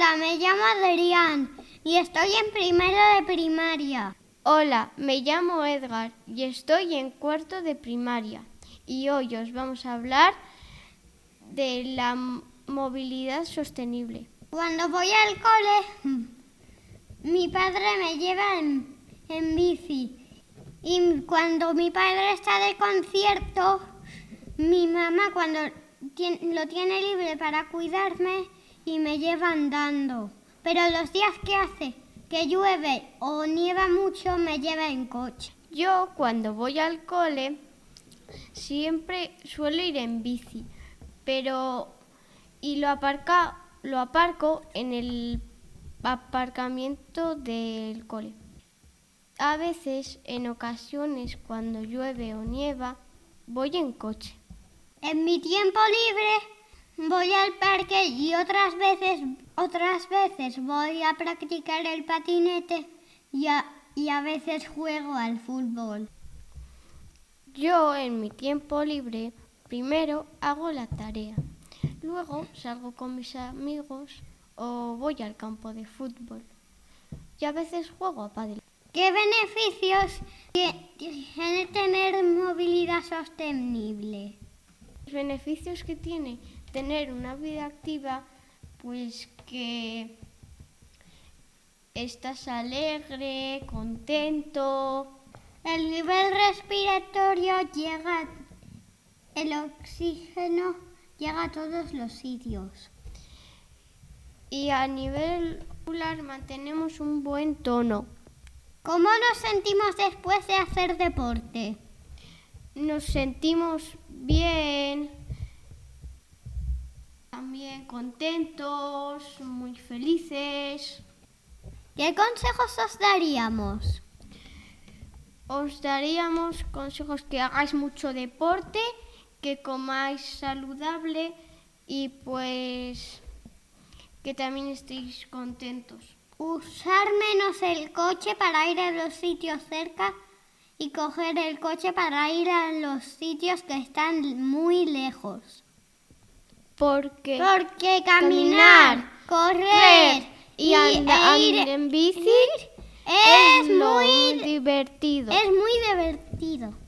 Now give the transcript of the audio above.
Hola, me llamo Adrián y estoy en primero de primaria. Hola, me llamo Edgar y estoy en cuarto de primaria. Y hoy os vamos a hablar de la movilidad sostenible. Cuando voy al cole, mi padre me lleva en bici. Y cuando mi padre está de concierto, mi mamá cuando lo tiene libre para cuidarme y me lleva andando. Pero los días que llueve o nieva mucho, me lleva en coche. Yo cuando voy al cole siempre suelo ir en bici, y lo aparco en el aparcamiento del cole. A veces, en ocasiones, cuando llueve o nieva, voy en coche. En mi tiempo libre voy al parque y otras veces voy a practicar el patinete y a veces juego al fútbol. Yo en mi tiempo libre primero hago la tarea, luego salgo con mis amigos o voy al campo de fútbol y a veces juego a pádel. ¿Qué beneficios tiene tener movilidad sostenible? Los beneficios que tiene tener una vida activa, pues que estás alegre, contento. El nivel respiratorio el oxígeno llega a todos los sitios. Y a nivel muscular mantenemos un buen tono. ¿Cómo nos sentimos después de hacer deporte? Nos sentimos bien, también contentos, muy felices. ¿Qué consejos os daríamos? Os daríamos consejos que hagáis mucho deporte, que comáis saludable y pues que también estéis contentos. Usar menos el coche para ir a los sitios cerca y coger el coche para ir a los sitios que están muy lejos. Porque caminar, correr y ir en bici es muy divertido. Es muy divertido.